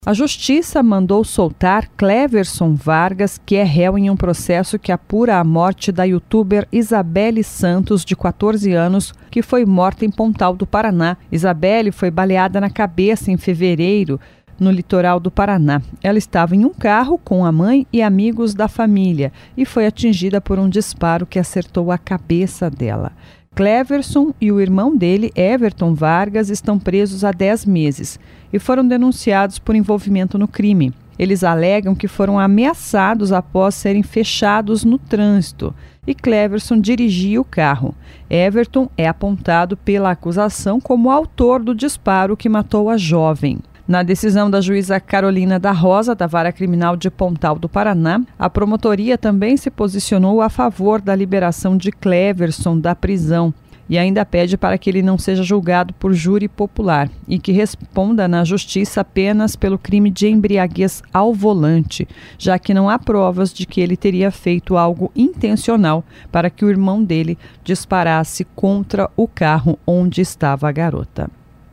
A Justiça mandou soltar Cleverson Vargas, que é réu em um processo que apura a morte da youtuber Isabelle Santos, de 14 anos, que foi morta em Pontal do Paraná. Isabelle foi baleada na cabeça em fevereiro, no litoral do Paraná. Ela estava em um carro com a mãe e amigos da família e foi atingida por um disparo que acertou a cabeça dela. Cleverson e o irmão dele, Everton Vargas, estão presos há 10 meses e foram denunciados por envolvimento no crime. Eles alegam que foram ameaçados após serem fechados no trânsito e Cleverson dirigia o carro. Everton é apontado pela acusação como autor do disparo que matou a jovem. Na decisão da juíza Carolina da Rosa, da Vara Criminal de Pontal do Paraná, a promotoria também se posicionou a favor da liberação de Cleverson da prisão e ainda pede para que ele não seja julgado por júri popular e que responda na justiça apenas pelo crime de embriaguez ao volante, já que não há provas de que ele teria feito algo intencional para que o irmão dele disparasse contra o carro onde estava a garota.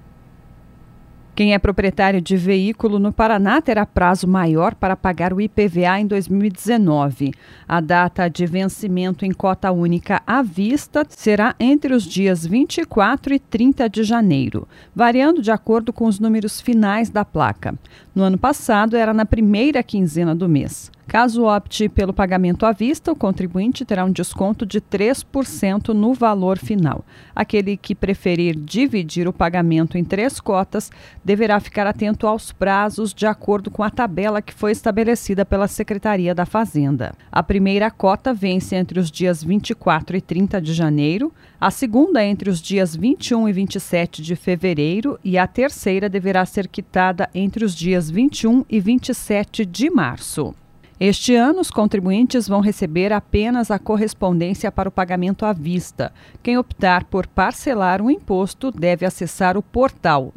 Quem é proprietário de veículo no Paraná terá prazo maior para pagar o IPVA em 2019. A data de vencimento em cota única à vista será entre os dias 24 e 30 de janeiro, variando de acordo com os números finais da placa. No ano passado, era na primeira quinzena do mês. Caso opte pelo pagamento à vista, o contribuinte terá um desconto de 3% no valor final. Aquele que preferir dividir o pagamento em 3 cotas deverá ficar atento aos prazos de acordo com a tabela que foi estabelecida pela Secretaria da Fazenda. A primeira cota vence entre os dias 24 e 30 de janeiro, a segunda entre os dias 21 e 27 de fevereiro e a terceira deverá ser quitada entre os dias 21 e 27 de março. Este ano, os contribuintes vão receber apenas a correspondência para o pagamento à vista. Quem optar por parcelar o imposto deve acessar o portal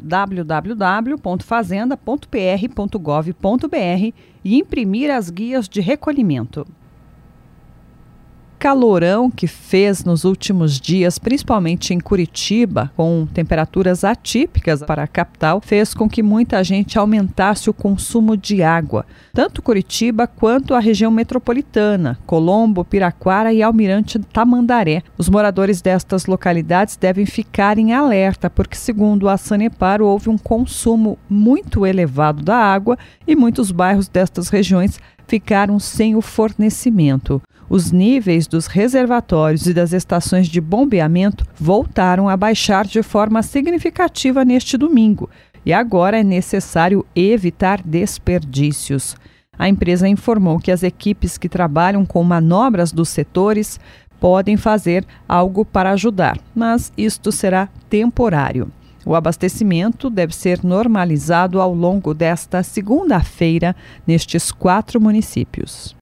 www.fazenda.pr.gov.br e imprimir as guias de recolhimento. Calorão que fez nos últimos dias, principalmente em Curitiba, com temperaturas atípicas para a capital, fez com que muita gente aumentasse o consumo de água. Tanto Curitiba quanto a região metropolitana, Colombo, Piraquara e Almirante Tamandaré. Os moradores destas localidades devem ficar em alerta, porque, segundo a Sanepar, houve um consumo muito elevado da água e muitos bairros destas regiões ficaram sem o fornecimento. Os níveis dos reservatórios e das estações de bombeamento voltaram a baixar de forma significativa neste domingo e agora é necessário evitar desperdícios. A empresa informou que as equipes que trabalham com manobras dos setores podem fazer algo para ajudar, mas isto será temporário. O abastecimento deve ser normalizado ao longo desta segunda-feira nestes 4 municípios.